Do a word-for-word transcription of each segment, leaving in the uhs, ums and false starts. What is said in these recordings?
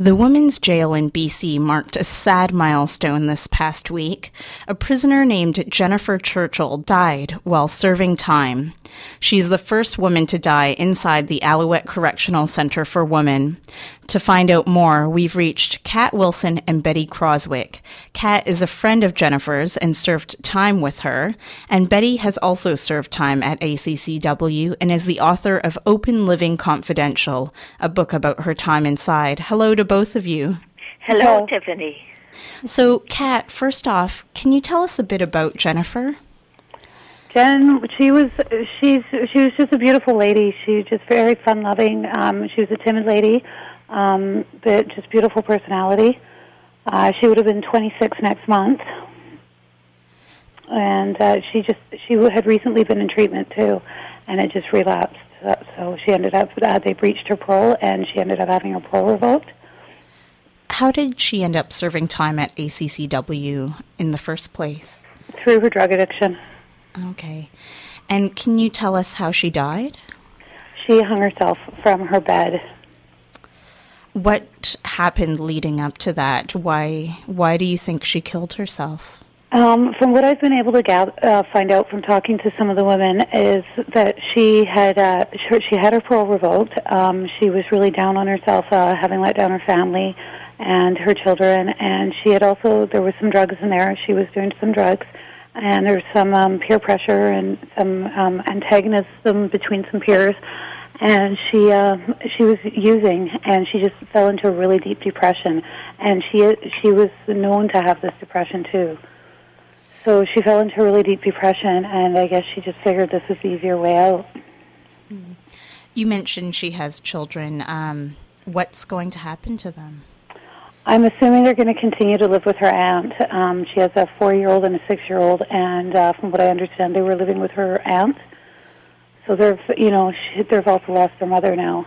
The women's jail in B C marked a sad milestone this past week. A prisoner named Jennifer Churchill died while serving time. She's the first woman to die inside the Alouette Correctional Center for Women. To find out more, we've reached Kat Wilson and Betty Croswick. Kat is a friend of Jennifer's and served time with her, and Betty has also served time at A C C W and is the author of Open Living Confidential, a book about her time inside. Hello to both of you. Hello, Hello. Tiffany. So, Kat, first off, can you tell us a bit about Jennifer? Jen, she was she's she was just a beautiful lady. She was just very fun-loving. Um, she was a timid lady, um, but just beautiful personality. Uh, she would have been twenty-six next month, and uh, she just she had recently been in treatment too, and it just relapsed. So she ended up uh, they breached her parole, and she ended up having her parole revoked. How did she end up serving time at A C C W in the first place? Through her drug addiction. Okay. And can you tell us how she died? She hung herself from her bed. What happened leading up to that? Why why do you think she killed herself? Um, from what I've been able to gather, uh, find out from talking to some of the women is that she had uh, she had her parole revoked. Um, she was really down on herself, uh, having let down her family and her children, and she had also, there was some drugs in there. She was doing some drugs. And there was some um, peer pressure and some um, antagonism between some peers, and she uh, she was using, and she just fell into a really deep depression. And she she was known to have this depression too. So she fell into a really deep depression, and I guess she just figured this was the easier way out. You mentioned she has children. Um, what's going to happen to them? I'm assuming they're going to continue to live with her aunt. Um, she has a four-year-old and a six-year-old, and uh, from what I understand, they were living with her aunt. So they've, you know, she, they've also lost their mother now.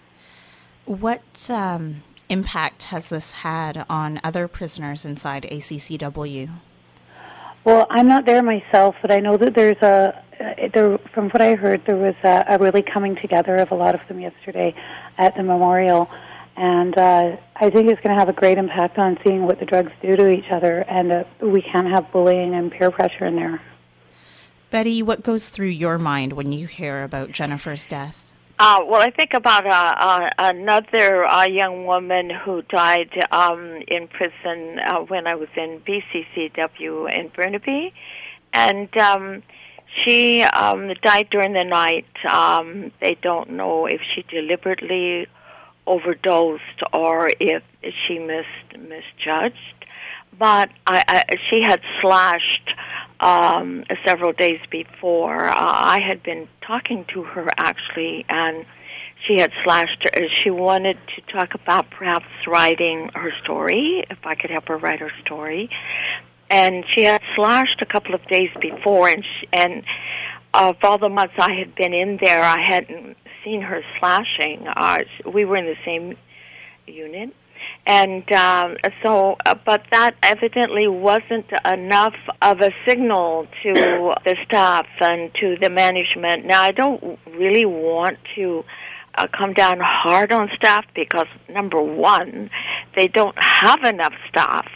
What um, impact has this had on other prisoners inside A C C W? Well, I'm not there myself, but I know that there's a, uh, there, from what I heard, there was a, a really coming together of a lot of them yesterday at the memorial. And uh, I think it's going to have a great impact on seeing what the drugs do to each other, and uh, we can't have bullying and peer pressure in there. Betty, what goes through your mind when you hear about Jennifer's death? Uh, well, I think about uh, uh, another uh, young woman who died um, in prison uh, when I was in B C C W in Burnaby, and um, she um, died during the night. Um, they don't know if she deliberately overdosed or if she mis misjudged, but I, I, she had slashed um, several days before. Uh, I had been talking to her actually, and she had slashed her. She wanted to talk about perhaps writing her story, if I could help her write her story, and she had slashed a couple of days before, and she, and of all the months I had been in there, I hadn't seen her slashing. Uh, we were in the same unit. And um, so, uh, but that evidently wasn't enough of a signal to the staff and to the management. Now, I don't really want to uh, come down hard on staff because, number one, they don't have enough staff.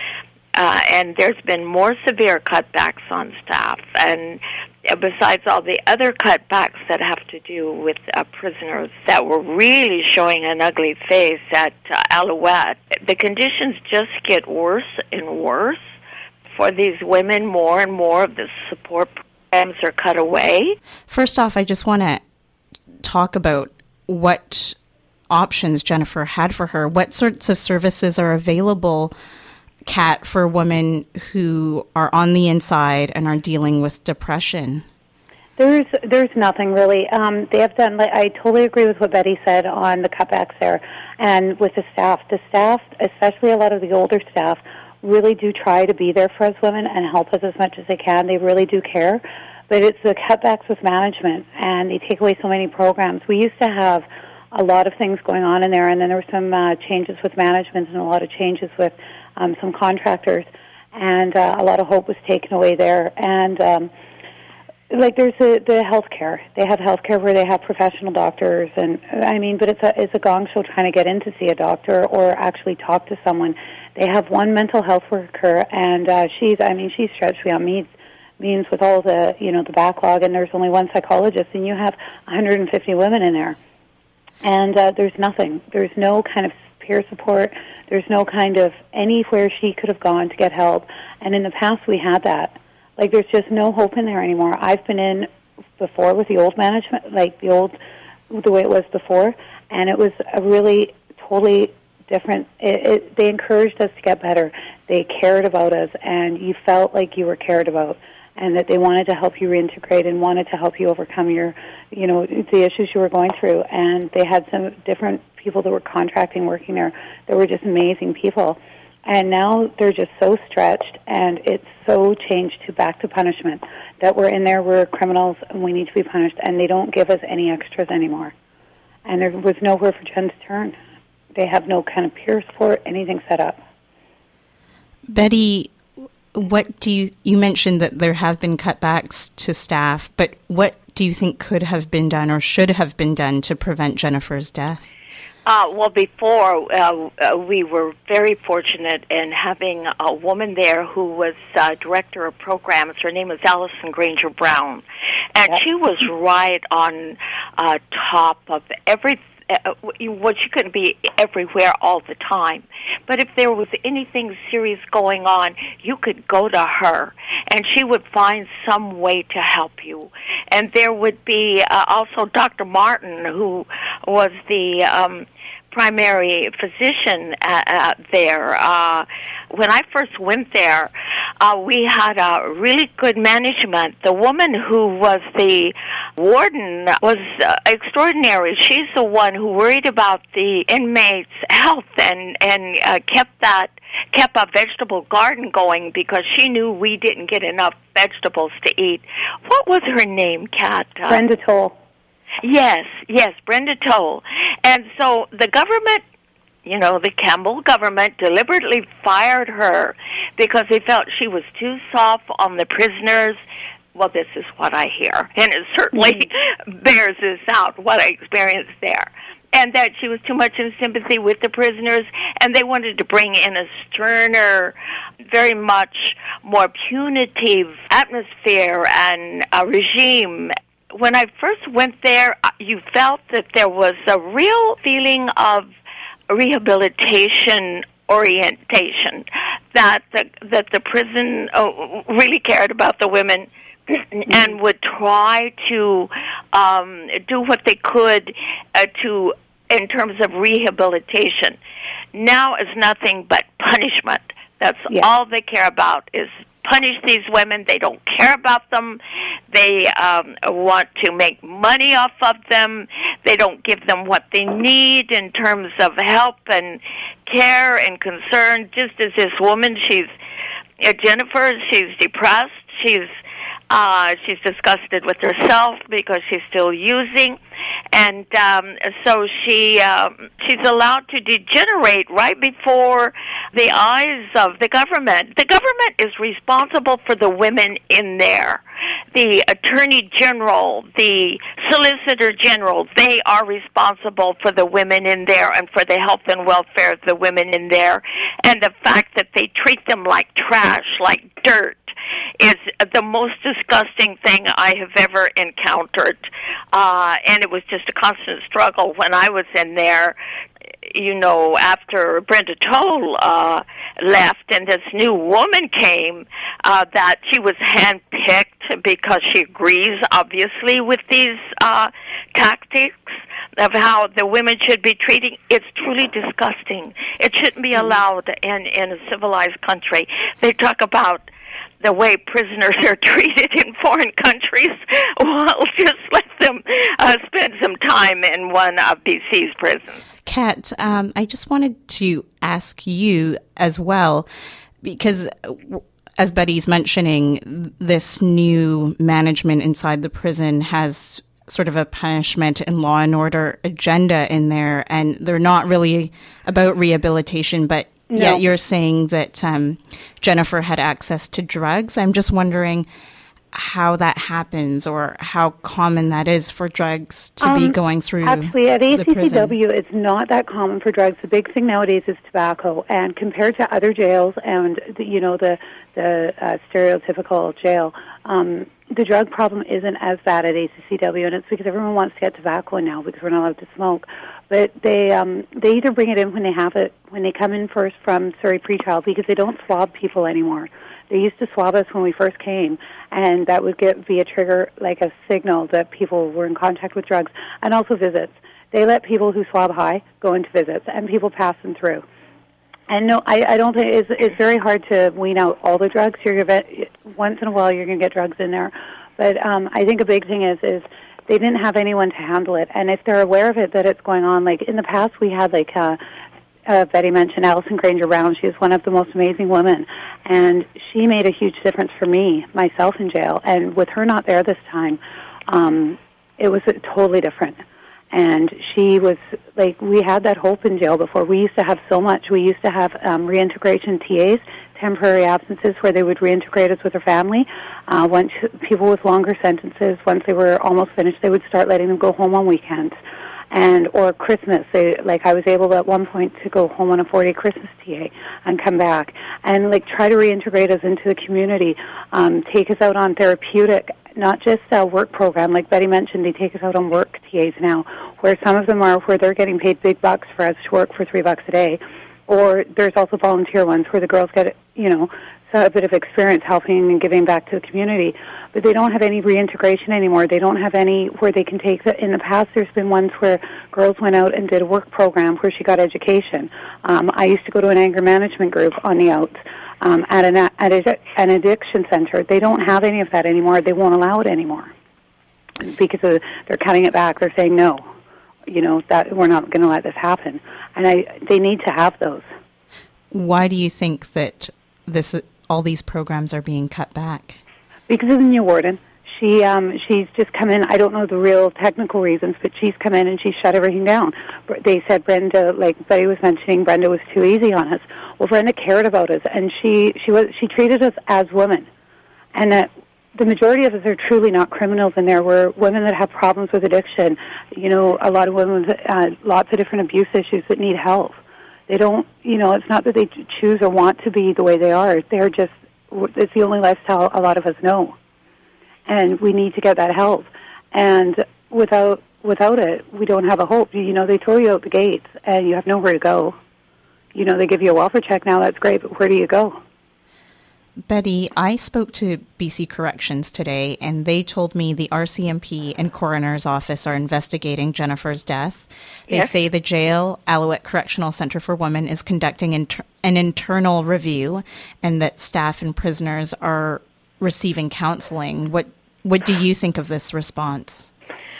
Uh, and there's been more severe cutbacks on staff, and besides all the other cutbacks that have to do with uh, prisoners that were really showing an ugly face at uh, Alouette, the conditions just get worse and worse for these women. More and more of the support programs are cut away. First off, I just want to talk about what options Jennifer had for her. What sorts of services are available, Kat, for women who are on the inside and are dealing with depression? There's there's nothing really. Um, they have done. Like, I totally agree with what Betty said on the cutbacks there, and with the staff. The staff, especially a lot of the older staff, really do try to be there for us women and help us as much as they can. They really do care, but it's the cutbacks with management, and they take away so many programs. We used to have a lot of things going on in there, and then there were some uh, changes with management and a lot of changes with Um, some contractors, and uh, a lot of hope was taken away there. And um, like there's a, the healthcare. They have healthcare where they have professional doctors, and I mean, but it's a it's a gong show trying to get in to see a doctor or actually talk to someone. They have one mental health worker, and uh, she's I mean she's stretched beyond means means with all the you know the backlog, and there's only one psychologist, and you have one hundred fifty women in there, and uh, there's nothing. There's no kind of peer support. There's no kind of anywhere she could have gone to get help, and in the past we had that. Like, there's just no hope in there anymore. I've been in before with the old management, like the old, the way it was before, and it was a really totally different. It, it, they encouraged us to get better. They cared about us, and you felt like you were cared about, and that they wanted to help you reintegrate and wanted to help you overcome your, you know, the issues you were going through. And they had some different people that were contracting, working there. They were just amazing people. And now they're just so stretched, and it's so changed to back to punishment, that we're in there, we're criminals, and we need to be punished, and they don't give us any extras anymore. And there was nowhere for Jen to turn. They have no kind of peer support, anything set up. Betty, what do you, you mentioned that there have been cutbacks to staff, but what do you think could have been done or should have been done to prevent Jennifer's death? Uh, well, before, uh, uh, we were very fortunate in having a woman there who was uh, director of programs. Her name was Allison Granger Brown. And yep. She was right on uh, top of everything. Uh, well, she couldn't be everywhere all the time. But if there was anything serious going on, you could go to her, and she would find some way to help you. And there would be uh, also Doctor Martin, who was the um, primary physician uh, uh, there. Uh, when I first went there, uh, we had a really good management. The woman who was the warden was uh, extraordinary. She's the one who worried about the inmates' health and and uh, kept that kept a vegetable garden going because she knew we didn't get enough vegetables to eat. What was her name, Kat? Uh, Brenda Toll. Yes, yes, Brenda Toll. And so the government, you know, the Campbell government deliberately fired her because they felt she was too soft on the prisoners. Well, this is what I hear, and it certainly mm-hmm. bears this out, what I experienced there. And that she was too much in sympathy with the prisoners, and they wanted to bring in a sterner, very much more punitive atmosphere and a regime. When I first went there, you felt that there was a real feeling of rehabilitation orientation, that the, that the prison uh, really cared about the women and would try to um, do what they could uh, to in terms of rehabilitation. Now it's nothing but punishment. That's yeah. all they care about is punish these women. They don't care about them. They um, want to make money off of them. They don't give them what they need in terms of help and care and concern. Just as this woman, she's uh, Jennifer, she's depressed. She's Uh, she's disgusted with herself because she's still using, and um, so she um, she's allowed to degenerate right before the eyes of the government. The government is responsible for the women in there. The Attorney General, the Solicitor General, they are responsible for the women in there and for the health and welfare of the women in there. And the fact that they treat them like trash, like dirt, is the most disgusting thing I have ever encountered. Uh, and it was just a constant struggle when I was in there. You know, after Brenda Toll uh, left and this new woman came, uh, that she was handpicked because she agrees, obviously, with these uh, tactics of how the women should be treated. It's truly disgusting. It shouldn't be allowed in, in a civilized country. They talk about the way prisoners are treated in foreign countries. Well, just let them uh, spend some time in one of B C's prisons. Kat, um, I just wanted to ask you as well, because as Betty's mentioning, this new management inside the prison has sort of a punishment and law and order agenda in there, and they're not really about rehabilitation, but no. Yet you're saying that um, Jennifer had access to drugs. I'm just wondering, how that happens or how common that is for drugs to um, be going through actually, at A C C W, the it's not that common for drugs. The big thing nowadays is tobacco, and compared to other jails and, the, you know, the, the uh, stereotypical jail, um, the drug problem isn't as bad at A C C W, and it's because everyone wants to get tobacco now because we're not allowed to smoke. But they um, they either bring it in when they have it, when they come in first from Surrey pretrial, because they don't swab people anymore. They used to swab us when we first came, and that would get be a trigger, like a signal that people were in contact with drugs, and also visits. They let people who swab high go into visits, and people pass them through. And no, I, I don't think it's, it's very hard to wean out all the drugs. You're gonna, once in a while, you're going to get drugs in there, but um, I think a big thing is is they didn't have anyone to handle it, and if they're aware of it that it's going on, like in the past, we had like. Uh, Uh, Betty mentioned Alison Granger Brown. She is one of the most amazing women, and she made a huge difference for me, myself in jail. And with her not there this time, um, it was totally different. And she was like, we had that hope in jail before. We used to have so much. We used to have um, reintegration T As, temporary absences, where they would reintegrate us with their family. Uh, once people with longer sentences, once they were almost finished, they would start letting them go home on weekends. And or Christmas, they, like I was able at one point to go home on a four-day Christmas T A and come back and like try to reintegrate us into the community, um, take us out on therapeutic, not just a work program. Like Betty mentioned, they take us out on work T As now, where some of them are where they're getting paid big bucks for us to work for three bucks a day, or there's also volunteer ones where the girls get, you know, so a bit of experience helping and giving back to the community. But they don't have any reintegration anymore. They don't have any where they can take the, in the past there's been ones where girls went out and did a work program where she got education. Um, I used to go to an anger management group on the outs um, at, an, at a, an addiction center. They don't have any of that anymore. They won't allow it anymore because of, they're cutting it back. They're saying no, you know, that we're not going to let this happen. And I, they need to have those. Why do you think that this all these programs are being cut back? Because of the new warden. She um, she's just come in. I don't know the real technical reasons, but she's come in and she's shut everything down. They said Brenda, like Betty was mentioning, Brenda was too easy on us. Well, Brenda cared about us, and she she was she treated us as women, and that the majority of us are truly not criminals. And there were women that have problems with addiction. You know, a lot of women with uh, lots of different abuse issues that need help. They don't, you know, it's not that they choose or want to be the way they are. They're just, it's the only lifestyle a lot of us know. And we need to get that help. And without without it, we don't have a hope. You know, they throw you out the gates and you have nowhere to go. You know, they give you a welfare check now, that's great, but where do you go? Betty, I spoke to B C Corrections today, and they told me the R C M P and coroner's office are investigating Jennifer's death. They yes. say the jail, Alouette Correctional Center for Women, is conducting inter- an internal review, and that staff and prisoners are receiving counseling. What What do you think of this response?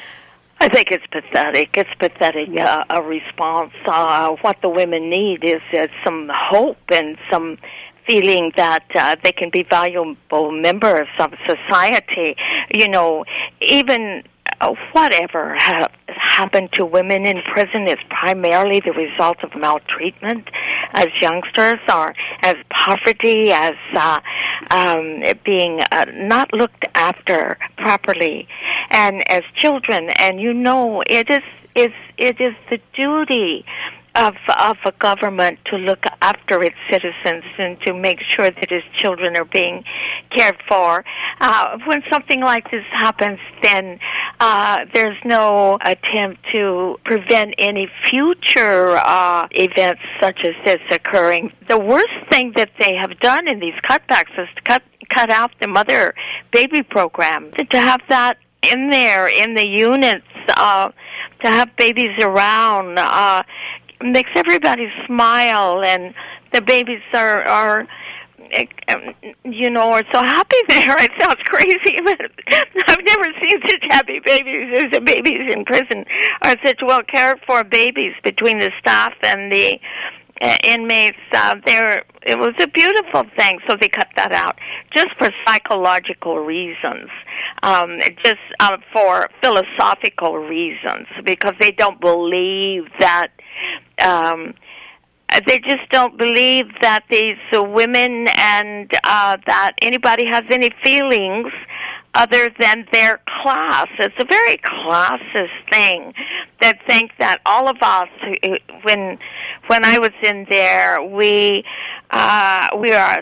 I think it's pathetic. It's pathetic, uh, a response. Uh, what the women need is uh, some hope and some feeling that uh, they can be valuable members of society. You know, even uh, whatever ha- happened to women in prison is primarily the result of maltreatment as youngsters, or as poverty, as uh, um, being uh, not looked after properly, and as children. And you know, it is is it is the duty of of a government to look after its citizens and to make sure that its children are being cared for. Uh, when something like this happens, then uh, there's no attempt to prevent any future uh, events such as this occurring. The worst thing that they have done in these cutbacks is to cut cut out the mother baby program. To have that in there in the units, uh, to have babies around. Uh, makes everybody smile, and the babies are, are you know, are so happy there. It sounds crazy, but I've never seen such happy babies as the babies in prison, or such well cared for babies between the staff and the uh, inmates. Uh, there, it was a beautiful thing, so they cut that out just for psychological reasons. Um, just uh, for philosophical reasons, because they don't believe that um, they just don't believe that these uh, women and uh, that anybody has any feelings other than their class. It's a very classist thing that think that all of us, when when I was in there, we uh, we are a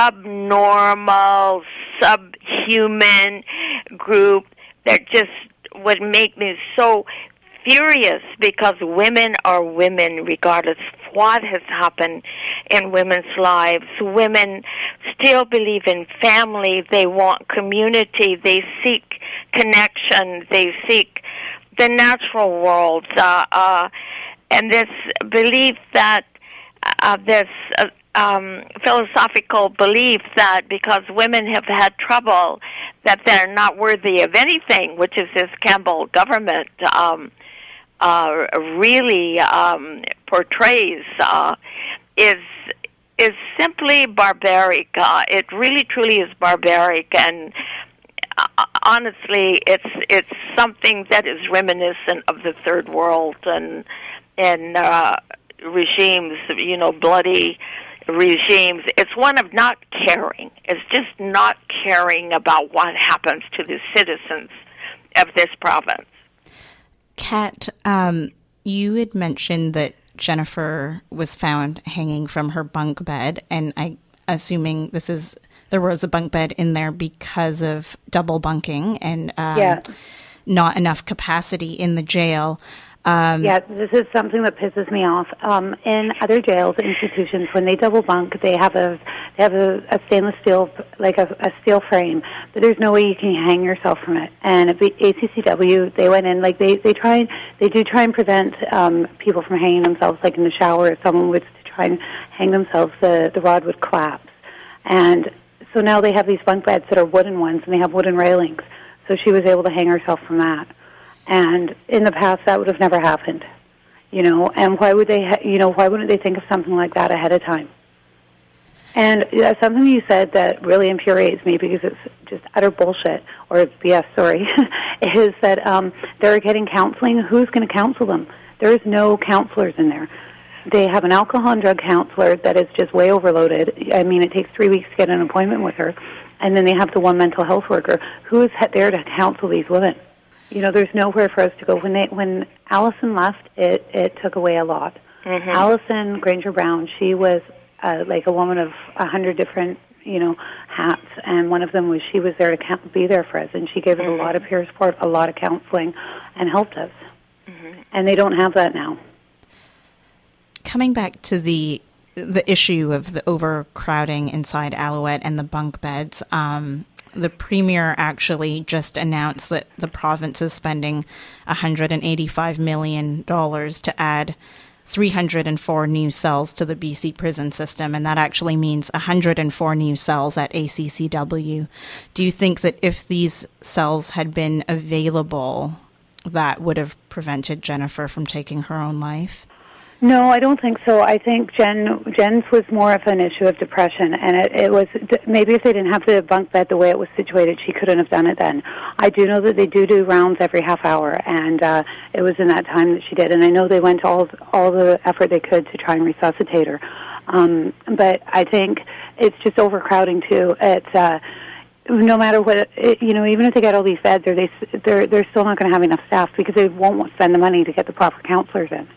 subnormal, subhuman group that just would make me so furious, because women are women regardless of what has happened in women's lives. Women still believe in family. They want community. They seek connection. They seek the natural world. Uh, uh, and this belief that, uh, this uh, um, philosophical belief that because women have had trouble, that they're not worthy of anything, which is this Campbell government um Uh, really um, portrays uh, is is simply barbaric. Uh, it really, truly is barbaric, and uh, honestly, it's it's something that is reminiscent of the Third World and and uh, regimes, you know, bloody regimes. It's one of not caring. It's just not caring about what happens to the citizens of this province. Kat, um, you had mentioned that Jennifer was found hanging from her bunk bed, and I assuming this is there was a bunk bed in there because of double bunking and um, yeah. not enough capacity in the jail. Um, yeah, this is something that pisses me off. Um, in other jails, institutions, when they double bunk, they have a they have a, a stainless steel, like a, a steel frame, but there's no way you can hang yourself from it. And at A C C W, they went in, like they they try they do try and prevent um, people from hanging themselves, like in the shower. If someone was to try and hang themselves, the the rod would collapse. And so now they have these bunk beds that are wooden ones, and they have wooden railings. So she was able to hang herself from that. And in the past, that would have never happened, you know. And why would they, ha- you know, why wouldn't they think of something like that ahead of time? And uh, something you said that really infuriates me, because it's just utter bullshit, or B S, sorry, is that um, they're getting counseling. Who's going to counsel them? There is no counselors in there. They have an alcohol and drug counselor that is just way overloaded. I mean, it takes three weeks to get an appointment with her. And then they have the one mental health worker who is there to counsel these women. You know, there's nowhere for us to go. When they, when Allison left, it, it took away a lot. Mm-hmm. Allison Granger Brown, she was uh, like a woman of a hundred different, you know, hats, and one of them was she was there to count, be there for us, and she gave us mm-hmm. a lot of peer support, a lot of counseling, and helped us. Mm-hmm. And they don't have that now. Coming back to the the issue of the overcrowding inside Alouette and the bunk beds, um, the Premier actually just announced that the province is spending one hundred eighty-five million dollars to add three hundred four new cells to the B C prison system, and that actually means one hundred four new cells at A C C W. Do you think that if these cells had been available, that would have prevented Jennifer from taking her own life? No, I don't think so. I think Jen Jen's was more of an issue of depression, and it, it was maybe if they didn't have the bunk bed the way it was situated, she couldn't have done it then. I do know that they do do rounds every half hour, and uh, it was in that time that she did. And I know they went all all the effort they could to try and resuscitate her. Um, but I think it's just overcrowding too. It's uh, no matter what, it, you know, even if they get all these beds, they they're they're still not going to have enough staff because they won't spend the money to get the proper counselors in.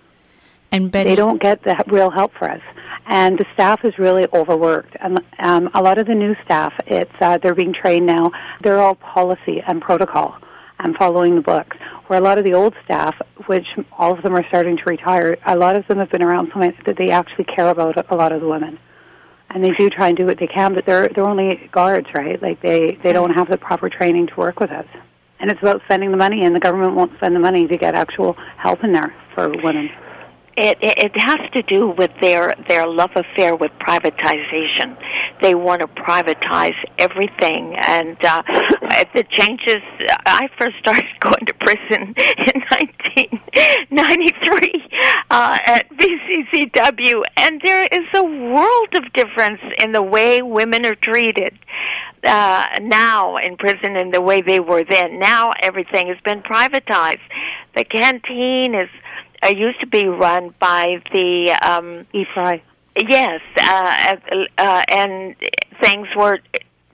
And Betty, they don't get the real help for us, and the staff is really overworked. And um, a lot of the new staff, it's uh, they're being trained now. They're all policy and protocol and following the books. Where a lot of the old staff, which all of them are starting to retire, a lot of them have been around so much that they actually care about a lot of the women, and they do try and do what they can. But they're they're only guards, right? Like they they don't have the proper training to work with us. And it's about spending the money, and the government won't spend the money to get actual help in there for women. It, it has to do with their their love affair with privatization. They want to privatize everything, and uh, the changes. I first started going to prison in nineteen ninety-three uh, at B C C W, and there is a world of difference in the way women are treated uh, now in prison and the way they were then. Now everything has been privatized. The canteen is. It used to be run by the um, E-Fry. Yes, uh, uh, and things were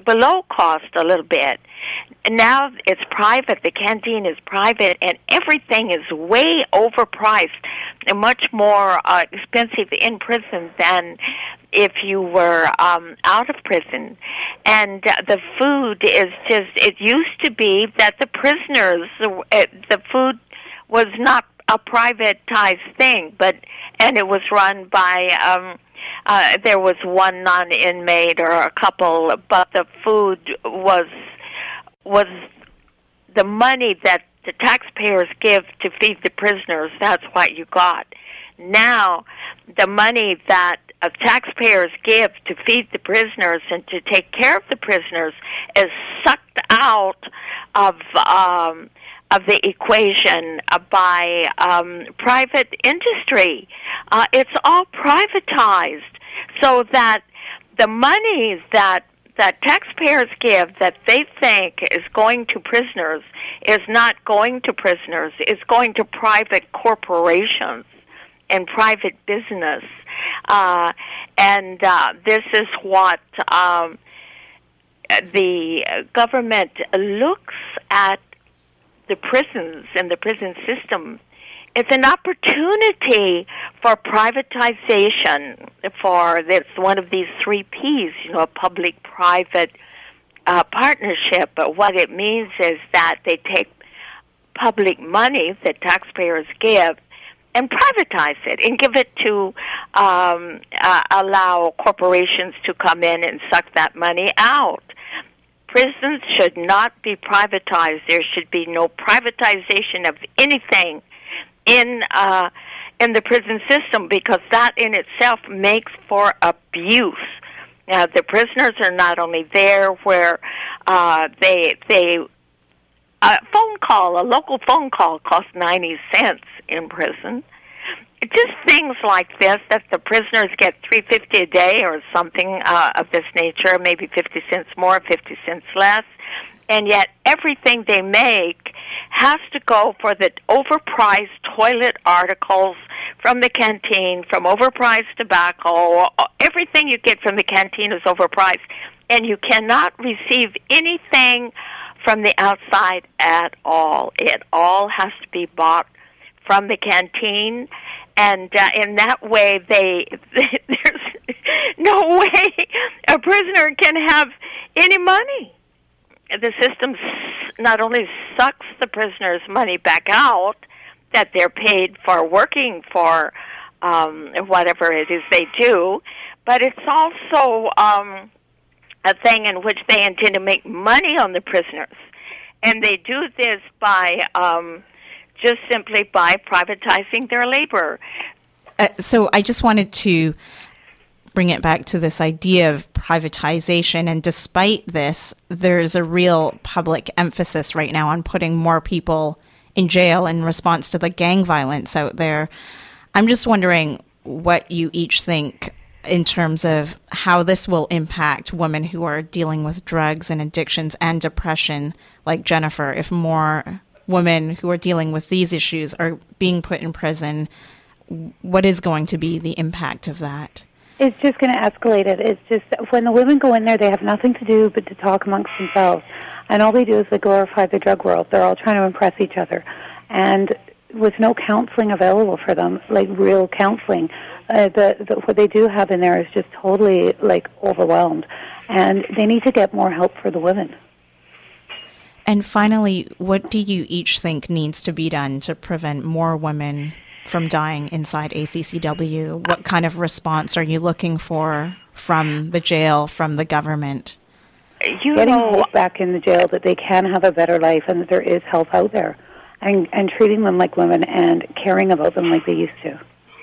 below cost a little bit. Now it's private. The canteen is private, and everything is way overpriced and much more uh, expensive in prison than if you were um, out of prison. And uh, the food is just, it used to be that the prisoners, uh, the food was not a privatized thing, but, and it was run by, um, uh, there was one non-inmate or a couple, but the food was, was the money that the taxpayers give to feed the prisoners. That's what you got. Now, the money that uh, taxpayers give to feed the prisoners and to take care of the prisoners is sucked out of um, of the equation uh, by um, private industry. Uh, it's all privatized, so that the money that that taxpayers give that they think is going to prisoners is not going to prisoners. It's going to private corporations and private business. Uh, and uh, this is what um, the government looks at the prisons and the prison system. It's an opportunity for privatization, for it's one of these three P's, you know, a public-private uh, partnership. But what it means is that they take public money that taxpayers give and privatize it and give it to um, uh, allow corporations to come in and suck that money out. Prisons should not be privatized. There should be no privatization of anything in uh, in the prison system, because that in itself makes for abuse. Now, the prisoners are not only there where uh, they they a phone call, a local phone call costs ninety cents in prison. Just things like this, that the prisoners get three fifty a day or something uh, of this nature, maybe fifty cents more, fifty cents less, and yet everything they make has to go for the overpriced toilet articles from the canteen, from overpriced tobacco. Everything you get from the canteen is overpriced, and you cannot receive anything from the outside at all. It all has to be bought from the canteen, and uh, in that way, they there's no way a prisoner can have any money. The system not only sucks the prisoners' money back out that they're paid for working for um, whatever it is they do, but it's also um, a thing in which they intend to make money on the prisoners. And they do this by um, just simply by privatizing their labor. Uh, so I just wanted to bring it back to this idea of privatization. And despite this, there's a real public emphasis right now on putting more people in jail in response to the gang violence out there. I'm just wondering what you each think in terms of how this will impact women who are dealing with drugs and addictions and depression, like Jennifer, if more women who are dealing with these issues are being put in prison. What is going to be the impact of that? It's just going to escalate it. It's just, when the women go in there, they have nothing to do but to talk amongst themselves. And all they do is they glorify the drug world. They're all trying to impress each other. And with no counseling available for them, like real counseling, uh, the, the, what they do have in there is just totally, like, overwhelmed. And they need to get more help for the women. And finally, what do you each think needs to be done to prevent more women from dying inside A C C W? What kind of response are you looking for from the jail, from the government? You Getting know, hope back in the jail that they can have a better life and that there is help out there, and, and treating them like women and caring about them like they used to.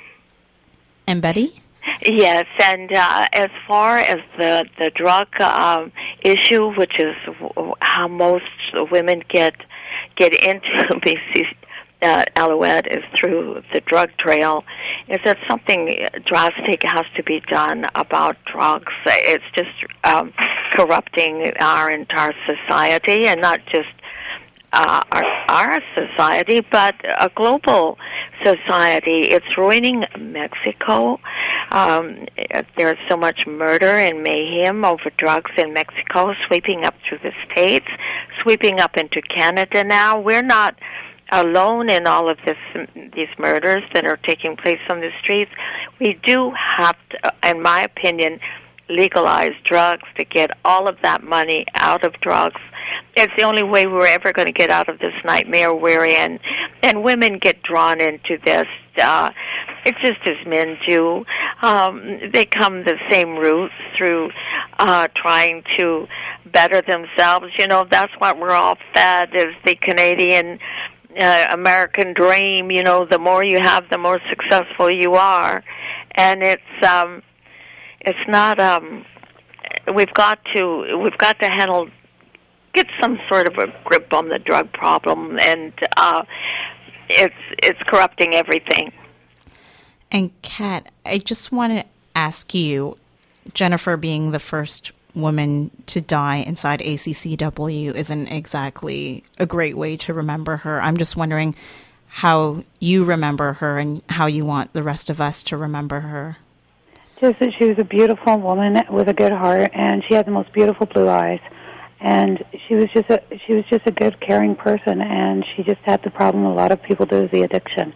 And Betty? Yes, and uh, as far as the the drug um, issue, which is w- how most women get get into B C uh, Alouette is through the drug trail, is that something drastic has to be done about drugs. It's just um, corrupting our entire society, and not just uh, our, our society, but a global society. It's ruining Mexico. Um, there's so much murder and mayhem over drugs in Mexico, sweeping up through the states, sweeping up into Canada now. We're not alone in all of this, these murders that are taking place on the streets. We do have to, in my opinion, legalize drugs to get all of that money out of drugs. It's the only way we're ever going to get out of this nightmare we're in. And women get drawn into this. Uh, it's just as men do. Um, they come the same routes through uh, trying to better themselves. You know, that's what we're all fed, is the Canadian uh, American dream. You know, the more you have, the more successful you are. And it's um, it's not. Um, we've got to we've got to handle. Get some sort of a grip on the drug problem, and uh, it's it's corrupting everything. And Kat, I just want to ask you, Jennifer being the first woman to die inside A C C W isn't exactly a great way to remember her. I'm just wondering how you remember her and how you want the rest of us to remember her. Just that she was a beautiful woman with a good heart, and she had the most beautiful blue eyes. And she was just a she was just a good, caring person, and she just had the problem a lot of people do, is the addiction.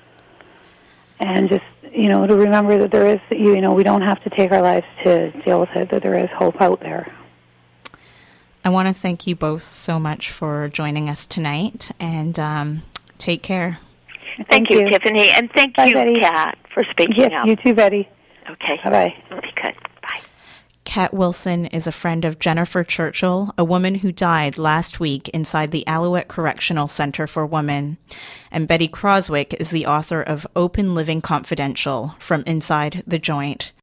And just, you know, to remember that there is, you know, we don't have to take our lives to deal with it, that there is hope out there. I want to thank you both so much for joining us tonight, and um, take care. Thank, thank you, you, Tiffany, and thank Bye, you, Betty. Kat, for speaking yes, up. You too, Betty. Okay. Bye-bye. Okay, good. Bye. Kat Wilson is a friend of Jennifer Churchill, a woman who died last week inside the Alouette Correctional Center for Women. And Betty Croswick is the author of Open Living Confidential, From Inside the Joint.